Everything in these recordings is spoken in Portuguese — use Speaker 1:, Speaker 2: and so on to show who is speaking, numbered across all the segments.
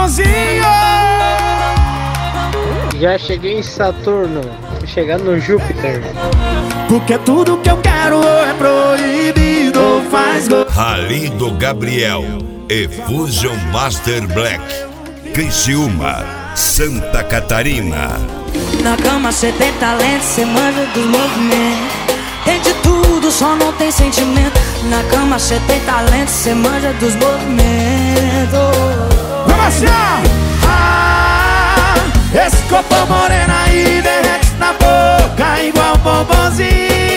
Speaker 1: bombonzinho.
Speaker 2: Já cheguei em Saturno, vou chegar no Júpiter.
Speaker 1: Porque tudo que eu quero é proibido, faz gol.
Speaker 3: Rally do Gabriel e Fusion Master Black, Criciúma, Santa Catarina.
Speaker 4: Na cama cê tem talento, cê manja dos movimentos. Tem de tudo, só não tem sentimento. Na cama cê tem talento, cê manja dos movimentos.
Speaker 1: Vamos assim, esse corpo moreno aí derrete na boca igual bombonzinho.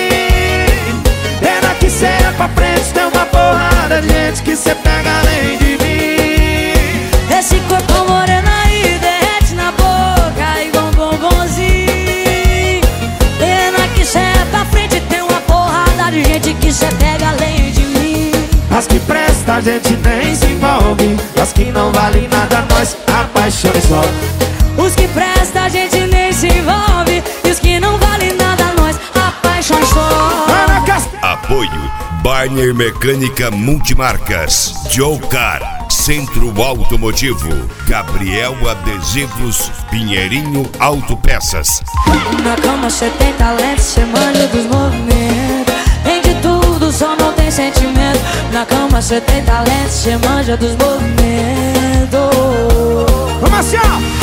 Speaker 1: Pena que cê é pra frente, tem uma porrada de gente que cê pega além de mim.
Speaker 4: Esse corpo moreno aí derrete na boca igual bombonzinho. Pena que cê é pra frente, tem uma porrada de gente que cê pega além de mim.
Speaker 1: As que presta a gente nem se envolve, as que não valem nada nós apaixona só.
Speaker 4: Os que presta a gente nem se envolve, e os que não valem nada nós apaixona só.
Speaker 3: Apoio Barner Mecânica Multimarcas, Joe Car, Centro Automotivo, Gabriel Adesivos, Pinheirinho Autopeças.
Speaker 4: Na cama cê tem talento, cê manja dos movimentos. Tem de tudo, só não tem sentimento. Na cama cê tem talento, cê manja dos movimentos.
Speaker 1: Vamos assim,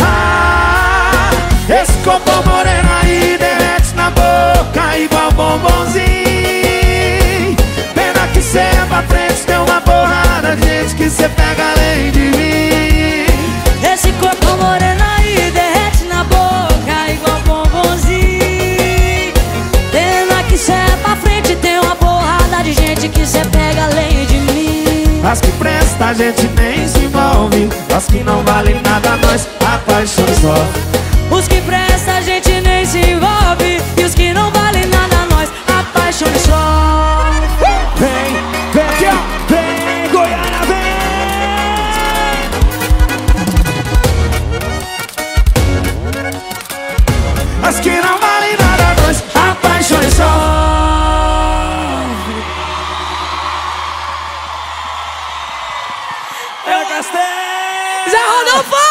Speaker 1: esse corpo moreno aí derrete na boca igual bombonzinho. Pena que cê é pra frente, tem uma porrada de gente que cê pega além de mim.
Speaker 4: Esse corpo moreno aí derrete na boca igual bombonzinho. Pena que cê é pra frente, tem uma porrada de gente que cê pega além de mim.
Speaker 1: As que presta a gente nem se envolve, as que não valem nada nós apaixona só.
Speaker 4: Os que presta a gente nem se envolve, e os que não valem nada nós apaixona só.
Speaker 1: Vem, vem, vem, Goiânia, vem. As que não valem nada nós apaixona só.
Speaker 4: Zé Rodolfo!